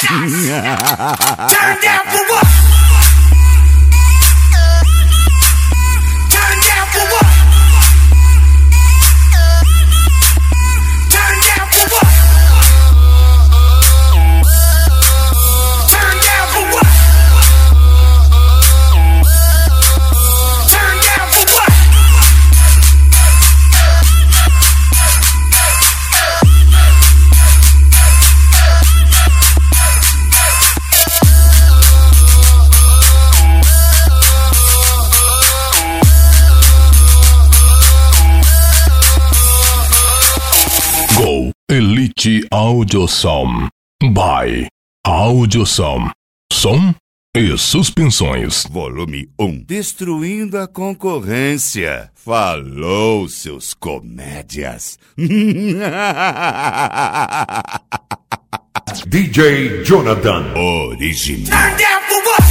Turn down for what? Turn down for what? Turn down for what? Turn down for what? Turn down for what? Go Elite Audiosom by Audiosom. Som e suspensões. Volume 1. Destruindo a concorrência. Falou, seus comédias. DJ Jonathan. Original. Turn down for what?